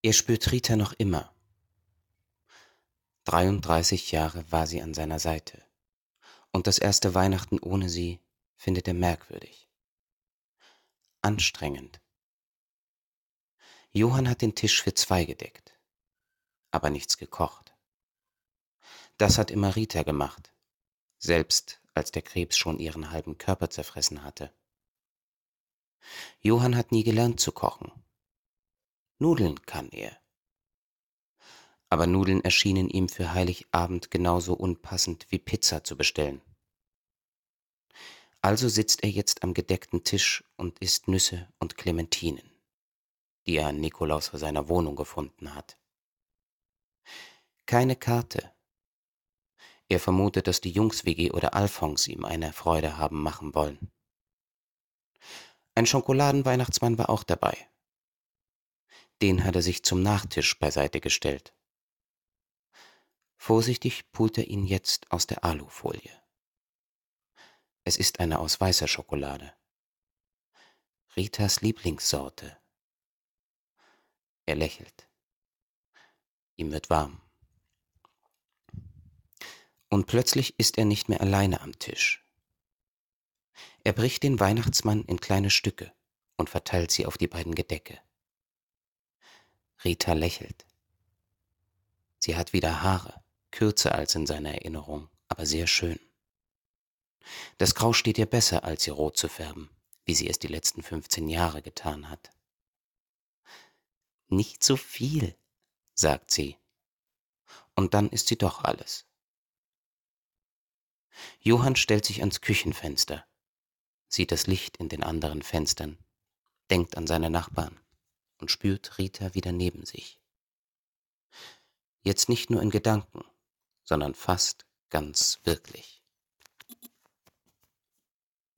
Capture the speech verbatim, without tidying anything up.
Er spürt Rita noch immer. dreiunddreißig Jahre war sie an seiner Seite. Und das erste Weihnachten ohne sie findet er merkwürdig. Anstrengend. Johann hat den Tisch für zwei gedeckt, aber nichts gekocht. Das hat immer Rita gemacht, selbst als der Krebs schon ihren halben Körper zerfressen hatte. Johann hat nie gelernt zu kochen. Nudeln kann er. Aber Nudeln erschienen ihm für Heiligabend genauso unpassend wie Pizza zu bestellen. Also sitzt er jetzt am gedeckten Tisch und isst Nüsse und Clementinen, die er an Nikolaus vor seiner Wohnung gefunden hat. Keine Karte. Er vermutet, dass die Jungs-W G oder Alfons ihm eine Freude haben machen wollen. Ein Schokoladenweihnachtsmann war auch dabei. Den hat er sich zum Nachtisch beiseite gestellt. Vorsichtig pult er ihn jetzt aus der Alufolie. Es ist eine aus weißer Schokolade. Ritas Lieblingssorte. Er lächelt. Ihm wird warm. Und plötzlich ist er nicht mehr alleine am Tisch. Er bricht den Weihnachtsmann in kleine Stücke und verteilt sie auf die beiden Gedecke. Rita lächelt. Sie hat wieder Haare, kürzer als in seiner Erinnerung, aber sehr schön. Das Grau steht ihr besser, als sie rot zu färben, wie sie es die letzten fünfzehn Jahre getan hat. Nicht so viel, sagt sie. Und dann ist sie doch alles. Johann stellt sich ans Küchenfenster, sieht das Licht in den anderen Fenstern, denkt an seine Nachbarn und spürt Rita wieder neben sich. Jetzt nicht nur in Gedanken, sondern fast ganz wirklich.